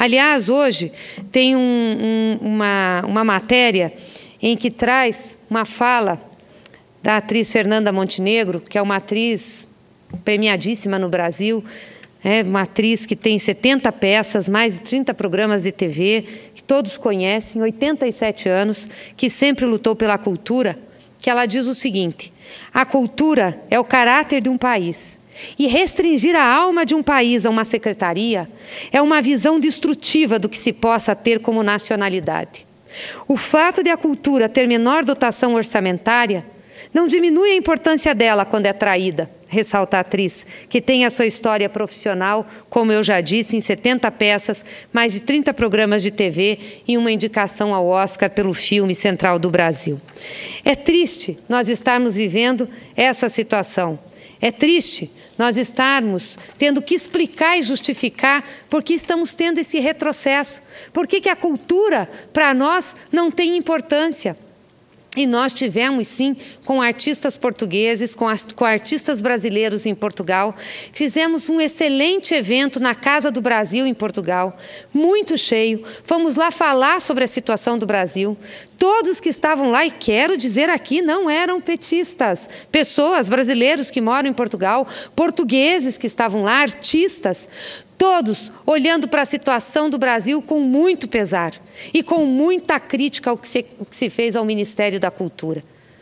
Aliás, hoje tem uma matéria em que traz uma fala da atriz Fernanda Montenegro, que é uma atriz premiadíssima no Brasil, uma atriz que tem 70 peças, mais de 30 programas de TV, que todos conhecem, 87 anos, que sempre lutou pela cultura, que ela diz o seguinte: a cultura é o caráter de um país. E restringir a alma de um país a uma secretaria é uma visão destrutiva do que se possa ter como nacionalidade. O fato de a cultura ter menor dotação orçamentária não diminui a importância dela quando é traída, ressalta a atriz, que tem a sua história profissional, como eu já disse, em 70 peças, mais de 30 programas de TV e uma indicação ao Oscar pelo filme Central do Brasil. É triste nós estarmos vivendo essa situação. É triste nós estarmos tendo que explicar e justificar por que estamos tendo esse retrocesso, por que a cultura, para nós, não tem importância. E nós tivemos, sim, com artistas portugueses, com artistas brasileiros em Portugal. Fizemos um excelente evento na Casa do Brasil, em Portugal, muito cheio. Fomos lá falar sobre a situação do Brasil. Todos que estavam lá, e quero dizer aqui, não eram petistas. Pessoas, brasileiros que moram em Portugal, portugueses que estavam lá, artistas. Todos olhando para a situação do Brasil com muito pesar e com muita crítica ao que se fez ao Ministério da Cultura.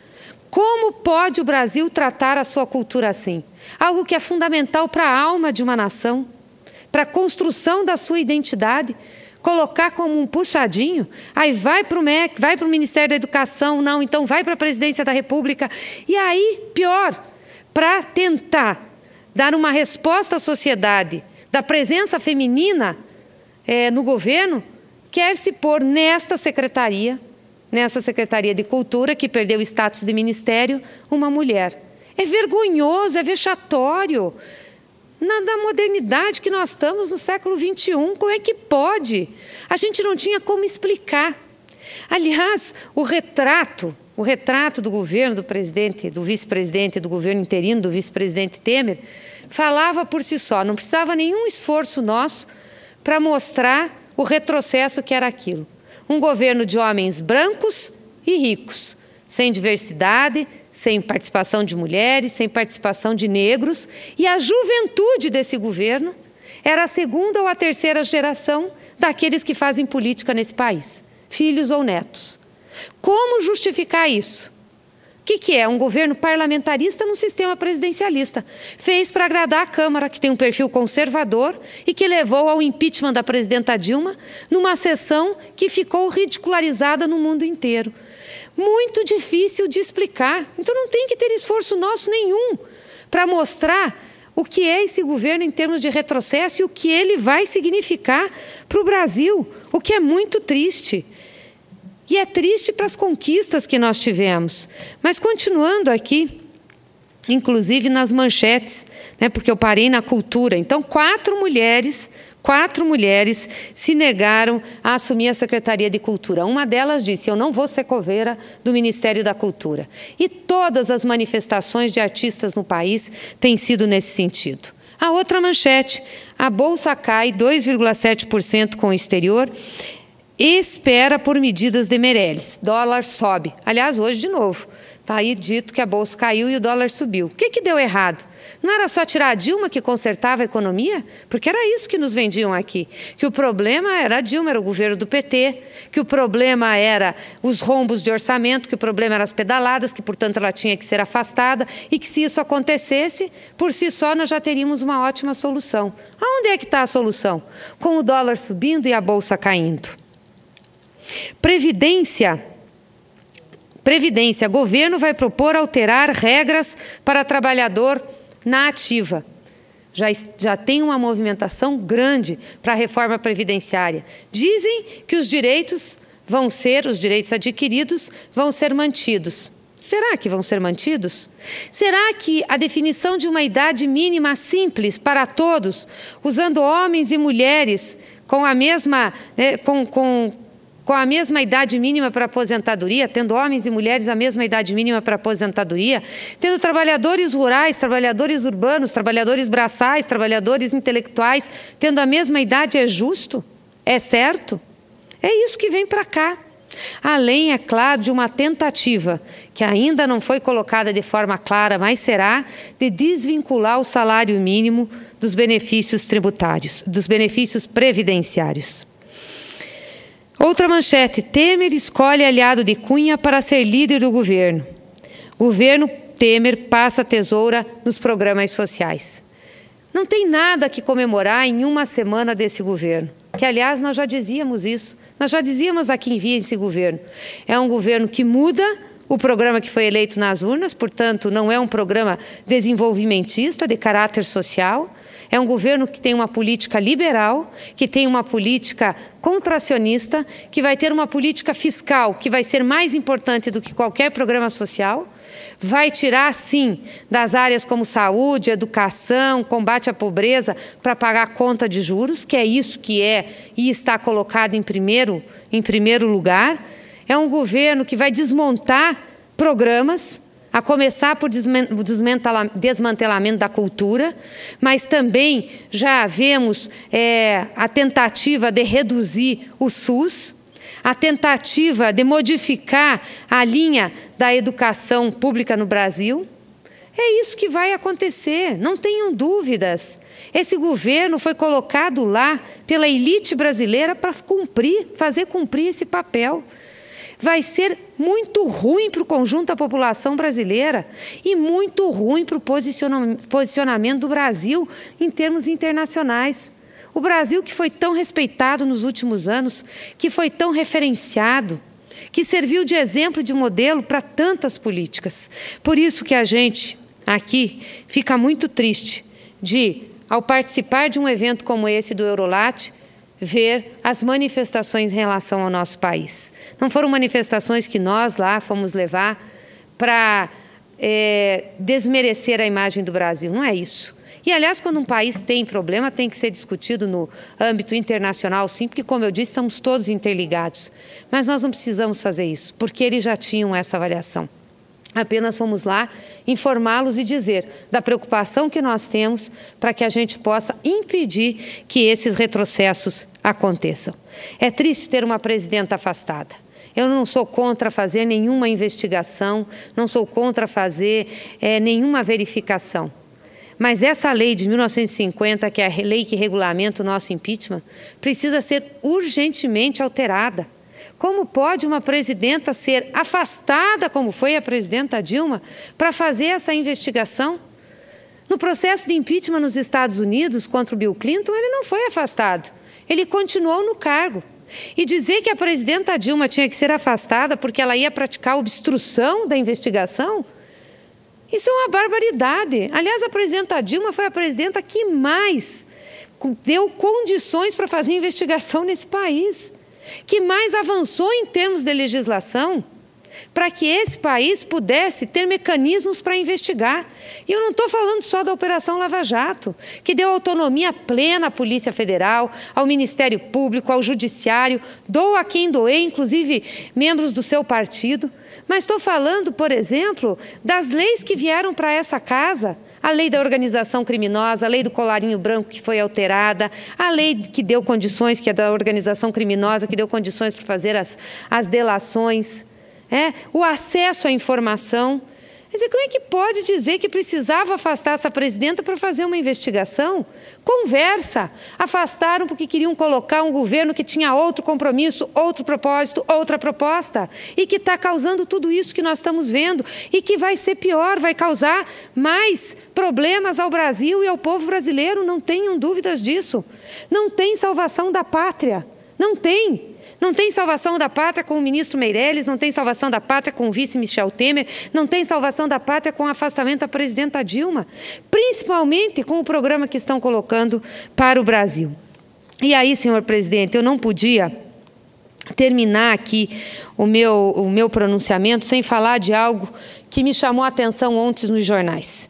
Como pode o Brasil tratar a sua cultura assim? Algo que é fundamental para a alma de uma nação, para a construção da sua identidade, colocar como um puxadinho, aí vai para o MEC, vai para o Ministério da Educação, não, então vai para a Presidência da República, e aí, pior, para tentar dar uma resposta à sociedade da presença feminina no governo, quer se pôr nessa secretaria de Cultura, que perdeu o status de ministério, uma mulher. É vergonhoso, é vexatório. Na modernidade que nós estamos, no século XXI, como é que pode? A gente não tinha como explicar. Aliás, o retrato do governo do presidente, do vice-presidente, do governo interino, do vice-presidente Temer, falava por si só, não precisava nenhum esforço nosso para mostrar o retrocesso que era aquilo. Um governo de homens brancos e ricos, sem diversidade, sem participação de mulheres, sem participação de negros, e a juventude desse governo era a segunda ou a terceira geração daqueles que fazem política nesse país, filhos ou netos. Como justificar isso? O que é? Um governo parlamentarista num sistema presidencialista. Fez para agradar a Câmara, que tem um perfil conservador e que levou ao impeachment da presidenta Dilma numa sessão que ficou ridicularizada no mundo inteiro. Muito difícil de explicar. Então não tem que ter esforço nosso nenhum para mostrar o que é esse governo em termos de retrocesso e o que ele vai significar para o Brasil, o que é muito triste. E é triste para as conquistas que nós tivemos. Mas continuando aqui, inclusive nas manchetes, porque eu parei na cultura. Então, 4 mulheres se negaram a assumir a Secretaria de Cultura. Uma delas disse: eu não vou ser coveira do Ministério da Cultura. E todas as manifestações de artistas no país têm sido nesse sentido. A outra manchete: a Bolsa cai 2,7% com o exterior, espera por medidas de Meirelles. Dólar sobe. Aliás, hoje de novo, está aí dito que a Bolsa caiu e o dólar subiu. O que deu errado? Não era só tirar a Dilma que consertava a economia? Porque era isso que nos vendiam aqui. Que o problema era a Dilma, era o governo do PT, que o problema era os rombos de orçamento, que o problema eram as pedaladas, que, portanto, ela tinha que ser afastada e que, se isso acontecesse, por si só, nós já teríamos uma ótima solução. Aonde é que está a solução? Com o dólar subindo e a Bolsa caindo. Previdência, governo vai propor alterar regras para trabalhador na ativa. Já tem uma movimentação grande para a reforma previdenciária. Dizem que os direitos adquiridos vão ser mantidos. Será que vão ser mantidos? Será que a definição de uma idade mínima simples para todos, usando homens e mulheres com a mesma idade mínima para aposentadoria, tendo homens e mulheres a mesma idade mínima para aposentadoria, tendo trabalhadores rurais, trabalhadores urbanos, trabalhadores braçais, trabalhadores intelectuais, tendo a mesma idade, é justo? É certo? É isso que vem para cá. Além, é claro, de uma tentativa, que ainda não foi colocada de forma clara, mas será, de desvincular o salário mínimo dos benefícios tributários, dos benefícios previdenciários. Outra manchete: Temer escolhe aliado de Cunha para ser líder do governo. Governo Temer passa a tesoura nos programas sociais. Não tem nada que comemorar em uma semana desse governo, que, aliás, nós já dizíamos isso. Nós já dizíamos aqui em Via esse governo. É um governo que muda o programa que foi eleito nas urnas, portanto, não é um programa desenvolvimentista, de caráter social. É um governo que tem uma política liberal, que tem uma política contracionista, que vai ter uma política fiscal que vai ser mais importante do que qualquer programa social. Vai tirar, sim, das áreas como saúde, educação, combate à pobreza, para pagar a conta de juros, que é isso que é e está colocado em primeiro lugar. É um governo que vai desmontar programas, a começar por desmantelamento da cultura, mas também já vemos a tentativa de reduzir o SUS, a tentativa de modificar a linha da educação pública no Brasil. É isso que vai acontecer, não tenham dúvidas. Esse governo foi colocado lá pela elite brasileira para fazer cumprir esse papel. Vai ser muito ruim para o conjunto da população brasileira e muito ruim para o posicionamento do Brasil em termos internacionais. O Brasil, que foi tão respeitado nos últimos anos, que foi tão referenciado, que serviu de exemplo e de modelo para tantas políticas. Por isso que a gente aqui fica muito triste de, ao participar de um evento como esse do Eurolat, ver as manifestações em relação ao nosso país. Não foram manifestações que nós lá fomos levar para desmerecer a imagem do Brasil, não é isso. E, aliás, quando um país tem problema, tem que ser discutido no âmbito internacional, sim, porque, como eu disse, estamos todos interligados. Mas nós não precisamos fazer isso, porque eles já tinham essa avaliação. Apenas fomos lá informá-los e dizer da preocupação que nós temos para que a gente possa impedir que esses retrocessos aconteçam. É triste ter uma presidenta afastada. Eu não sou contra fazer nenhuma investigação, não sou contra fazer nenhuma verificação. Mas essa lei de 1950, que é a lei que regulamenta o nosso impeachment, precisa ser urgentemente alterada. Como pode uma presidenta ser afastada, como foi a presidenta Dilma, para fazer essa investigação? No processo de impeachment nos Estados Unidos contra o Bill Clinton, ele não foi afastado, ele continuou no cargo. E dizer que a presidenta Dilma tinha que ser afastada porque ela ia praticar obstrução da investigação, isso é uma barbaridade. Aliás, a presidenta Dilma foi a presidenta que mais deu condições para fazer investigação nesse país, que mais avançou em termos de legislação para que esse país pudesse ter mecanismos para investigar. E eu não estou falando só da Operação Lava Jato, que deu autonomia plena à Polícia Federal, ao Ministério Público, ao Judiciário, doa a quem doer, inclusive membros do seu partido. Mas estou falando, por exemplo, das leis que vieram para essa casa, a lei da organização criminosa, a lei do colarinho branco que foi alterada, a lei que deu condições, que é da organização criminosa, que deu condições para fazer as delações, o acesso à informação. Quer dizer, como é que pode dizer que precisava afastar essa presidenta para fazer uma investigação? Conversa. Afastaram porque queriam colocar um governo que tinha outro compromisso, outro propósito, outra proposta, e que está causando tudo isso que nós estamos vendo, e que vai ser pior, vai causar mais problemas ao Brasil e ao povo brasileiro, não tenham dúvidas disso. Não tem salvação da pátria, não tem. Não tem salvação da pátria com o ministro Meirelles, não tem salvação da pátria com o vice Michel Temer, não tem salvação da pátria com o afastamento da presidenta Dilma, principalmente com o programa que estão colocando para o Brasil. E aí, senhor presidente, eu não podia terminar aqui o meu pronunciamento sem falar de algo que me chamou a atenção ontem nos jornais,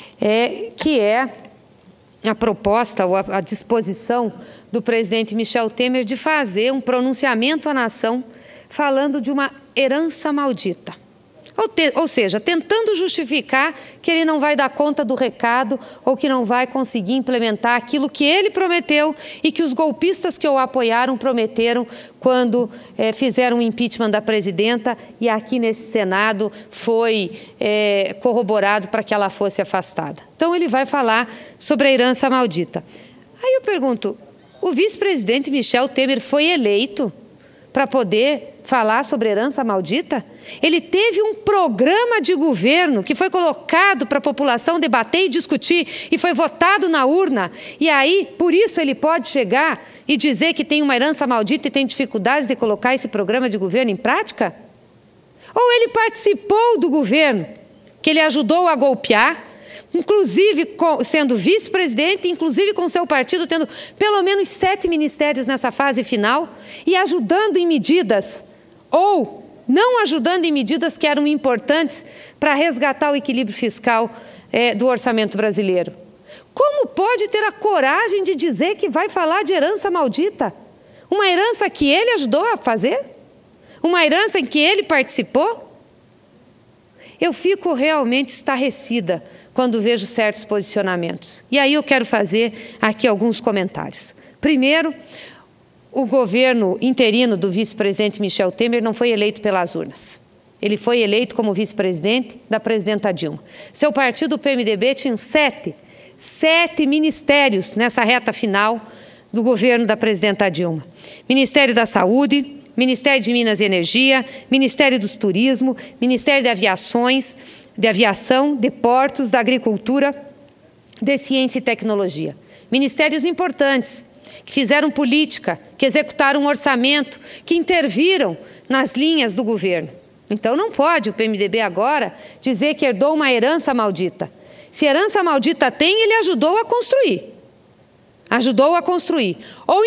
que é a proposta ou a disposição do presidente Michel Temer de fazer um pronunciamento à nação falando de uma herança maldita. Ou seja, tentando justificar que ele não vai dar conta do recado ou que não vai conseguir implementar aquilo que ele prometeu e que os golpistas que o apoiaram prometeram quando fizeram o impeachment da presidenta e aqui nesse Senado foi corroborado para que ela fosse afastada. Então ele vai falar sobre a herança maldita. Aí eu pergunto, o vice-presidente Michel Temer foi eleito para poder falar sobre herança maldita? Ele teve um programa de governo que foi colocado para a população debater e discutir e foi votado na urna. E aí, por isso ele pode chegar e dizer que tem uma herança maldita e tem dificuldades de colocar esse programa de governo em prática? Ou ele participou do governo, que ele ajudou a golpear, inclusive sendo vice-presidente, inclusive com seu partido tendo pelo menos 7 ministérios nessa fase final e ajudando em medidas ou não ajudando em medidas que eram importantes para resgatar o equilíbrio fiscal do orçamento brasileiro. Como pode ter a coragem de dizer que vai falar de herança maldita? Uma herança que ele ajudou a fazer? Uma herança em que ele participou? Eu fico realmente estarrecida quando vejo certos posicionamentos. E aí eu quero fazer aqui alguns comentários. Primeiro, o governo interino do vice-presidente Michel Temer não foi eleito pelas urnas. Ele foi eleito como vice-presidente da presidenta Dilma. Seu partido, o PMDB, tinha 7 ministérios nessa reta final do governo da presidenta Dilma. Ministério da Saúde, Ministério de Minas e Energia, Ministério do Turismo, Ministério de Aviação, de Portos, da Agricultura, de Ciência e Tecnologia. Ministérios importantes, que fizeram política, que executaram um orçamento, que interviram nas linhas do governo. Então não pode o PMDB agora dizer que herdou uma herança maldita. Se herança maldita tem, ele ajudou a construir. Ajudou a construir. Ou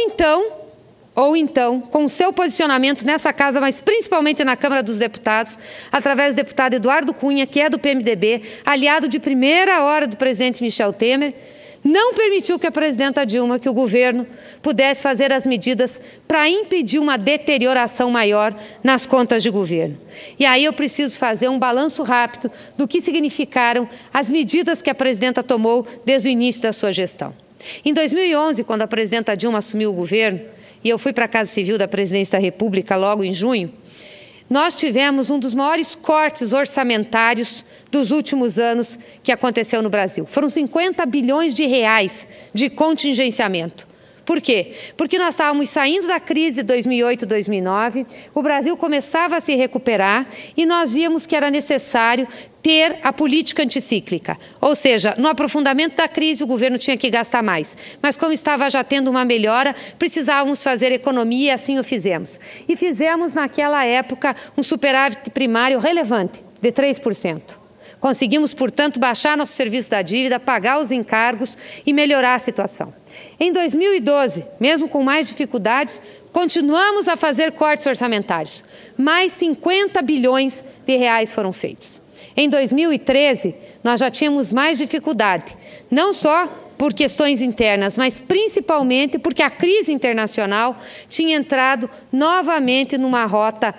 então, com o seu posicionamento nessa casa, mas principalmente na Câmara dos Deputados, através do deputado Eduardo Cunha, que é do PMDB, aliado de primeira hora do presidente Michel Temer, não permitiu que a presidenta Dilma, que o governo, pudesse fazer as medidas para impedir uma deterioração maior nas contas de governo. E aí eu preciso fazer um balanço rápido do que significaram as medidas que a presidenta tomou desde o início da sua gestão. Em 2011, quando a presidenta Dilma assumiu o governo, e eu fui para a Casa Civil da Presidência da República logo em junho, nós tivemos um dos maiores cortes orçamentários dos últimos anos que aconteceu no Brasil. Foram 50 bilhões de reais de contingenciamento. Por quê? Porque nós estávamos saindo da crise de 2008, 2009, o Brasil começava a se recuperar e nós víamos que era necessário ter a política anticíclica. Ou seja, no aprofundamento da crise o governo tinha que gastar mais. Mas como estava já tendo uma melhora, precisávamos fazer economia e assim o fizemos. E fizemos naquela época um superávit primário relevante, de 3%. Conseguimos, portanto, baixar nosso serviço da dívida, pagar os encargos e melhorar a situação. Em 2012, mesmo com mais dificuldades, continuamos a fazer cortes orçamentários. Mais 50 bilhões de reais foram feitos. Em 2013, nós já tínhamos mais dificuldade, não só por questões internas, mas principalmente porque a crise internacional tinha entrado novamente numa rota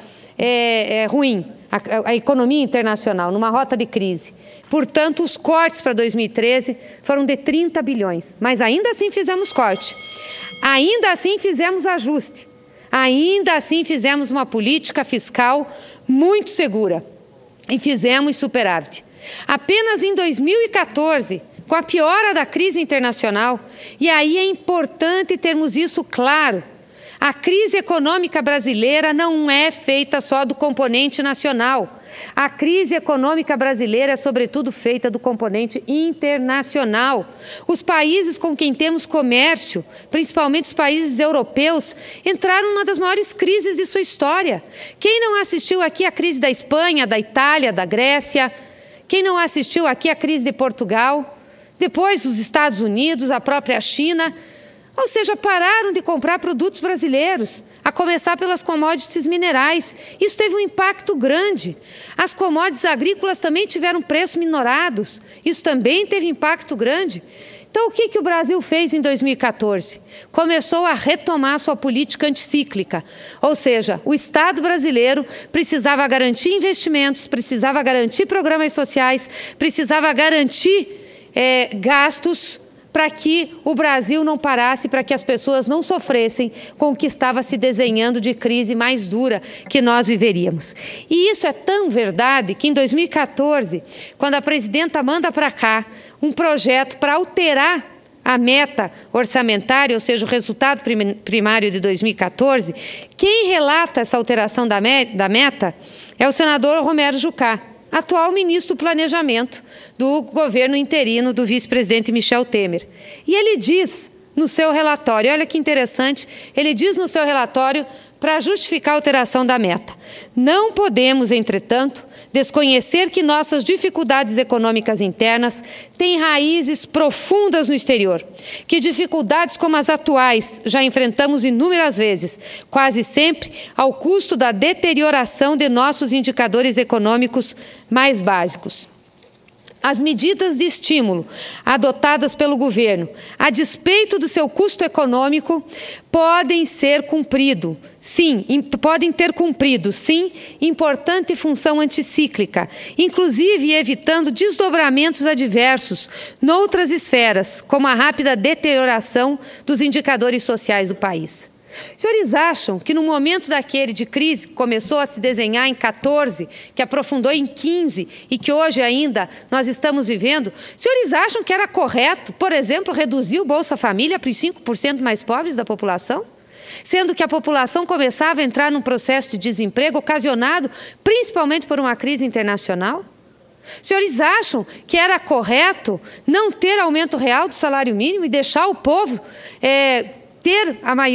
ruim. A economia internacional, numa rota de crise. Portanto, os cortes para 2013 foram de 30 bilhões. Mas ainda assim fizemos corte. Ainda assim fizemos ajuste. Ainda assim fizemos uma política fiscal muito segura. E fizemos superávit. Apenas em 2014, com a piora da crise internacional, e aí é importante termos isso claro, a crise econômica brasileira não é feita só do componente nacional. A crise econômica brasileira é, sobretudo, feita do componente internacional. Os países com quem temos comércio, principalmente os países europeus, entraram numa das maiores crises de sua história. Quem não assistiu aqui à crise da Espanha, da Itália, da Grécia? Quem não assistiu aqui à crise de Portugal? Depois, os Estados Unidos, a própria China. Ou seja, pararam de comprar produtos brasileiros, a começar pelas commodities minerais. Isso teve um impacto grande. As commodities agrícolas também tiveram preços minorados. Isso também teve impacto grande. Então, o que o Brasil fez em 2014? Começou a retomar sua política anticíclica, ou seja, o Estado brasileiro precisava garantir investimentos, precisava garantir programas sociais, precisava garantir gastos para que o Brasil não parasse, para que as pessoas não sofressem com o que estava se desenhando de crise mais dura que nós viveríamos. E isso é tão verdade que em 2014, quando a presidenta manda para cá um projeto para alterar a meta orçamentária, ou seja, o resultado primário de 2014, quem relata essa alteração da meta é o senador Romero Jucá, atual ministro do Planejamento do governo interino do vice-presidente Michel Temer. E ele diz no seu relatório, olha que interessante, ele diz no seu relatório, para justificar a alteração da meta: não podemos, entretanto, desconhecer que nossas dificuldades econômicas internas têm raízes profundas no exterior, que dificuldades como as atuais já enfrentamos inúmeras vezes, quase sempre ao custo da deterioração de nossos indicadores econômicos mais básicos. As medidas de estímulo adotadas pelo governo, a despeito do seu custo econômico, podem ter cumprido, sim, importante função anticíclica, inclusive evitando desdobramentos adversos noutras esferas, como a rápida deterioração dos indicadores sociais do país. Os senhores acham que no momento daquele de crise que começou a se desenhar em 14, que aprofundou em 15 e que hoje ainda nós estamos vivendo, os senhores acham que era correto, por exemplo, reduzir o Bolsa Família para os 5% mais pobres da população? Sendo que a população começava a entrar num processo de desemprego ocasionado principalmente por uma crise internacional? Os senhores acham que era correto não ter aumento real do salário mínimo e deixar o povo ter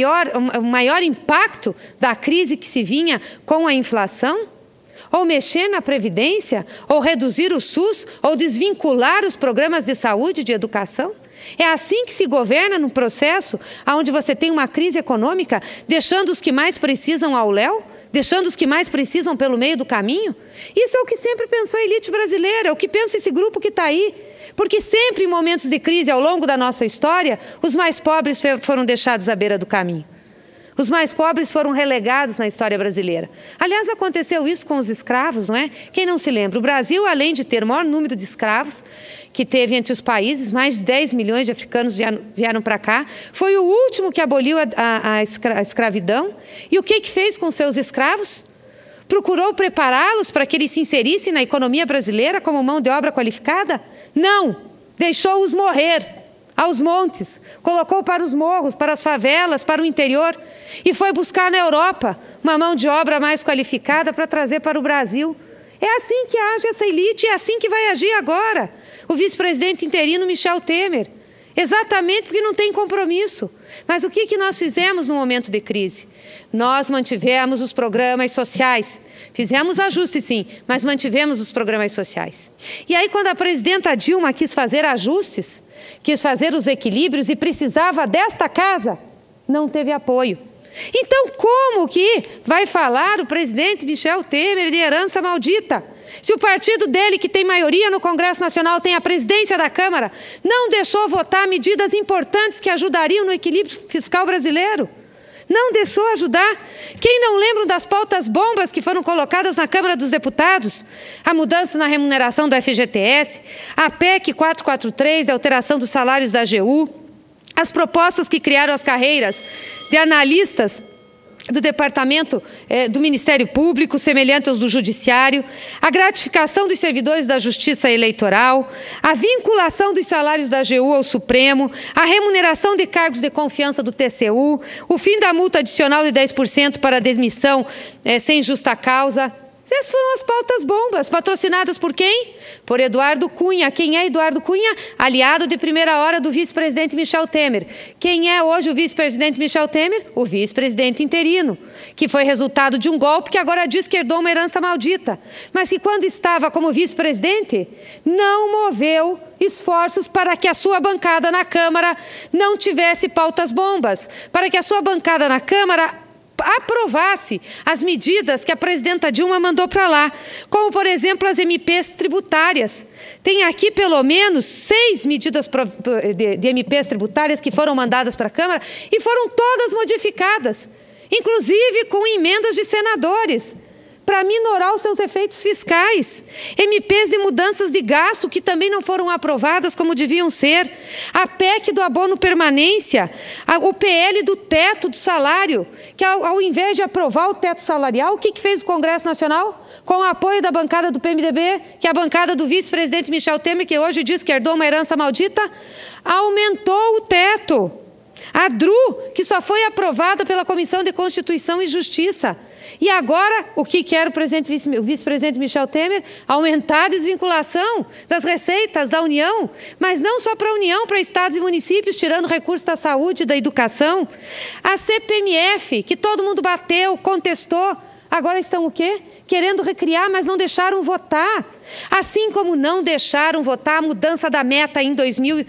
o maior impacto da crise que se vinha com a inflação? Ou mexer na Previdência? Ou reduzir o SUS? Ou desvincular os programas de saúde e de educação? É assim que se governa num processo onde você tem uma crise econômica, deixando os que mais precisam ao léu? Deixando os que mais precisam pelo meio do caminho? Isso é o que sempre pensou a elite brasileira, é o que pensa esse grupo que está aí. Porque sempre em momentos de crise ao longo da nossa história, os mais pobres foram deixados à beira do caminho. Os mais pobres foram relegados na história brasileira. Aliás, aconteceu isso com os escravos, não é? Quem não se lembra? O Brasil, além de ter o maior número de escravos que teve entre os países, mais de 10 milhões de africanos vieram para cá, foi o último que aboliu a escravidão. E o que fez com seus escravos? Procurou prepará-los para que eles se inserissem na economia brasileira como mão de obra qualificada? Não! Deixou-os morrer aos montes, colocou para os morros, para as favelas, para o interior e foi buscar na Europa uma mão de obra mais qualificada para trazer para o Brasil. É assim que age essa elite, é assim que vai agir agora o vice-presidente interino Michel Temer. Exatamente porque não tem compromisso. Mas o que nós fizemos no momento de crise? Nós mantivemos os programas sociais. Fizemos ajustes, sim, mas mantivemos os programas sociais. E aí, quando a presidenta Dilma quis fazer ajustes, quis fazer os equilíbrios e precisava desta casa, não teve apoio. Então, como que vai falar o presidente Michel Temer de herança maldita? Se o partido dele, que tem maioria no Congresso Nacional, tem a presidência da Câmara, não deixou votar medidas importantes que ajudariam no equilíbrio fiscal brasileiro? Não deixou ajudar? Quem não lembra das pautas bombas que foram colocadas na Câmara dos Deputados? A mudança na remuneração do FGTS, a PEC 443, a alteração dos salários da AGU, as propostas que criaram as carreiras de analistas do Departamento do Ministério Público, semelhantes aos do Judiciário, a gratificação dos servidores da Justiça Eleitoral, a vinculação dos salários da AGU ao Supremo, a remuneração de cargos de confiança do TCU, o fim da multa adicional de 10% para demissão sem justa causa. Essas foram as pautas bombas, patrocinadas por quem? Por Eduardo Cunha. Quem é Eduardo Cunha? Aliado de primeira hora do vice-presidente Michel Temer. Quem é hoje o vice-presidente Michel Temer? O vice-presidente interino, que foi resultado de um golpe que agora diz que herdou uma herança maldita, mas que quando estava como vice-presidente, não moveu esforços para que a sua bancada na Câmara não tivesse pautas bombas, para que a sua bancada na Câmara aprovasse as medidas que a presidenta Dilma mandou para lá, como, por exemplo, as MPs tributárias. Tem aqui, pelo menos, 6 medidas de MPs tributárias que foram mandadas para a Câmara e foram todas modificadas, inclusive com emendas de senadores, para minorar os seus efeitos fiscais. MPs de mudanças de gasto que também não foram aprovadas como deviam ser. A PEC do abono permanência, o PL do teto do salário, que ao invés de aprovar o teto salarial, o que fez o Congresso Nacional? Com o apoio da bancada do PMDB, que é a bancada do vice-presidente Michel Temer, que hoje diz que herdou uma herança maldita, aumentou o teto. A DRU, que só foi aprovada pela Comissão de Constituição e Justiça. E agora, o que quer o vice-presidente Michel Temer? Aumentar a desvinculação das receitas da União, mas não só para a União, para estados e municípios, tirando recursos da saúde e da educação. A CPMF, que todo mundo bateu, contestou, agora estão o quê? Querendo recriar, mas não deixaram votar. Assim como não deixaram votar a mudança da meta em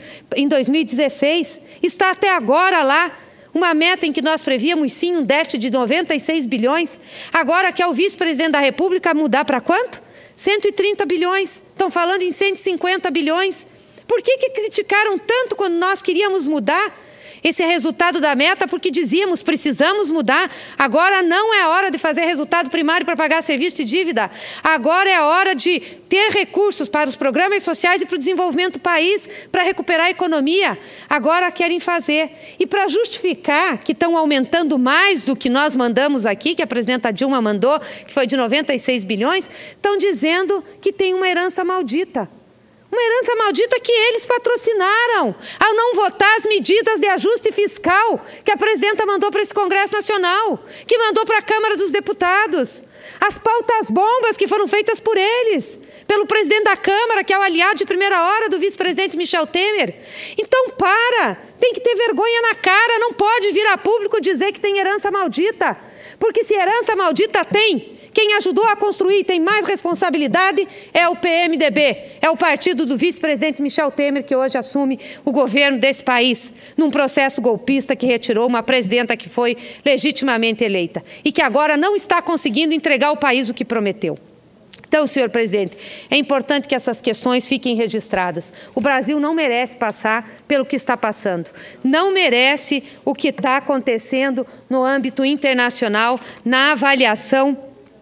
2016, está até agora lá. Uma meta em que nós prevíamos, sim, um déficit de 96 bilhões. Agora quer o vice-presidente da República mudar para quanto? 130 bilhões. Estão falando em 150 bilhões. Por que criticaram tanto quando nós queríamos mudar esse resultado da meta? Porque dizíamos, precisamos mudar. Agora não é hora de fazer resultado primário para pagar serviço de dívida. Agora é hora de ter recursos para os programas sociais e para o desenvolvimento do país, para recuperar a economia. Agora querem fazer. E para justificar que estão aumentando mais do que nós mandamos aqui, que a presidenta Dilma mandou, que foi de 96 bilhões, estão dizendo que tem uma herança maldita. Uma herança maldita que eles patrocinaram ao não votar as medidas de ajuste fiscal que a presidenta mandou para esse Congresso Nacional, que mandou para a Câmara dos Deputados. As pautas bombas que foram feitas por eles, pelo presidente da Câmara, que é o aliado de primeira hora do vice-presidente Michel Temer. Então, tem que ter vergonha na cara, não pode vir a público dizer que tem herança maldita, porque se herança maldita tem, quem ajudou a construir e tem mais responsabilidade é o PMDB, é o partido do vice-presidente Michel Temer, que hoje assume o governo desse país, num processo golpista que retirou uma presidenta que foi legitimamente eleita e que agora não está conseguindo entregar ao país o que prometeu. Então, senhor presidente, é importante que essas questões fiquem registradas. O Brasil não merece passar pelo que está passando. Não merece o que está acontecendo no âmbito internacional, na avaliação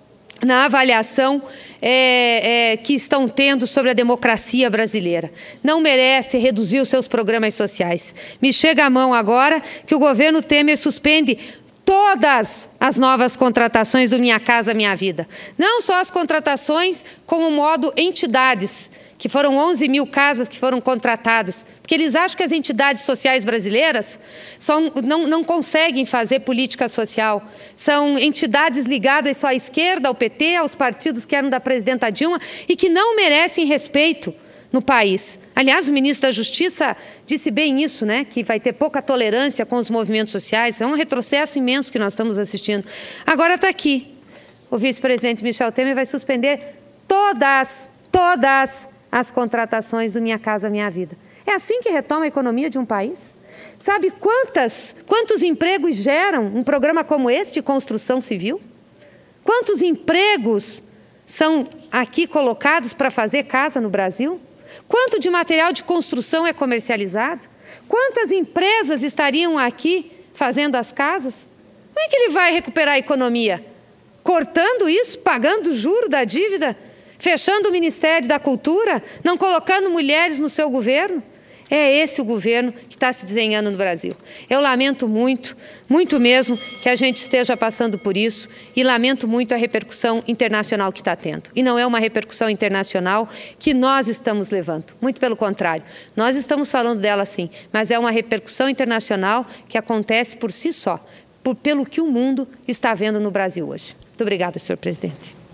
que estão tendo sobre a democracia brasileira. Não merece reduzir os seus programas sociais. Me chega a mão agora que o governo Temer suspende todas as novas contratações do Minha Casa Minha Vida. Não só as contratações com o modo entidades, que foram 11 mil casas que foram contratadas, porque eles acham que as entidades sociais brasileiras não conseguem fazer política social. São entidades ligadas só à esquerda, ao PT, aos partidos que eram da presidenta Dilma e que não merecem respeito no país. Aliás, o ministro da Justiça disse bem isso, né? Que vai ter pouca tolerância com os movimentos sociais. É um retrocesso imenso que nós estamos assistindo. Agora está aqui. O vice-presidente Michel Temer vai suspender todas as contratações do Minha Casa Minha Vida. É assim que retoma a economia de um país? Sabe quantos empregos geram um programa como este de construção civil? Quantos empregos são aqui colocados para fazer casa no Brasil? Quanto de material de construção é comercializado? Quantas empresas estariam aqui fazendo as casas? Como é que ele vai recuperar a economia? Cortando isso, pagando o juro da dívida? Fechando o Ministério da Cultura? Não colocando mulheres no seu governo? É esse o governo que está se desenhando no Brasil. Eu lamento muito, muito mesmo, que a gente esteja passando por isso e lamento muito a repercussão internacional que está tendo. E não é uma repercussão internacional que nós estamos levando, muito pelo contrário. Nós estamos falando dela sim, mas é uma repercussão internacional que acontece por si só, pelo que o mundo está vendo no Brasil hoje. Muito obrigada, senhor presidente.